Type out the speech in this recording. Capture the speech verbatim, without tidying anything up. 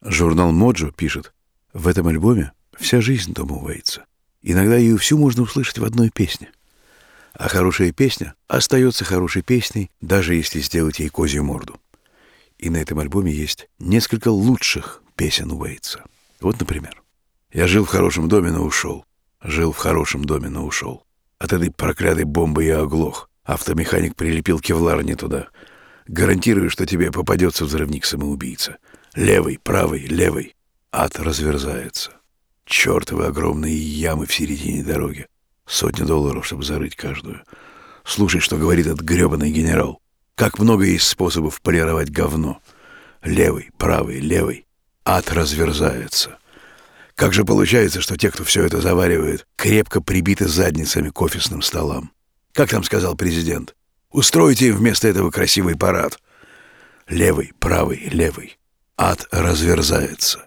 Журнал «Моджо» пишет: в этом альбоме вся жизнь Тома Уэйтса. Иногда ее всю можно услышать в одной песне. А хорошая песня остается хорошей песней, даже если сделать ей козью морду. И на этом альбоме есть несколько лучших песен Уэйтса. Вот, например: «Я жил в хорошем доме, но ушел. Жил в хорошем доме, но ушел. От этой проклятой бомбы я оглох. Автомеханик прилепил кевлар не туда. Гарантирую, что тебе попадется взрывник-самоубийца. Левый, правый, левый. Ад разверзается. Чертовы огромные ямы в середине дороги. Сотня долларов, чтобы зарыть каждую. Слушай, что говорит этот гребаный генерал. Как много есть способов полировать говно. Левый, правый, левый. Ад разверзается. Как же получается, что те, кто все это заваривает, крепко прибиты задницами к офисным столам? Как там сказал президент? Устройте им вместо этого красивый парад. Левый, правый, левый. Ад разверзается.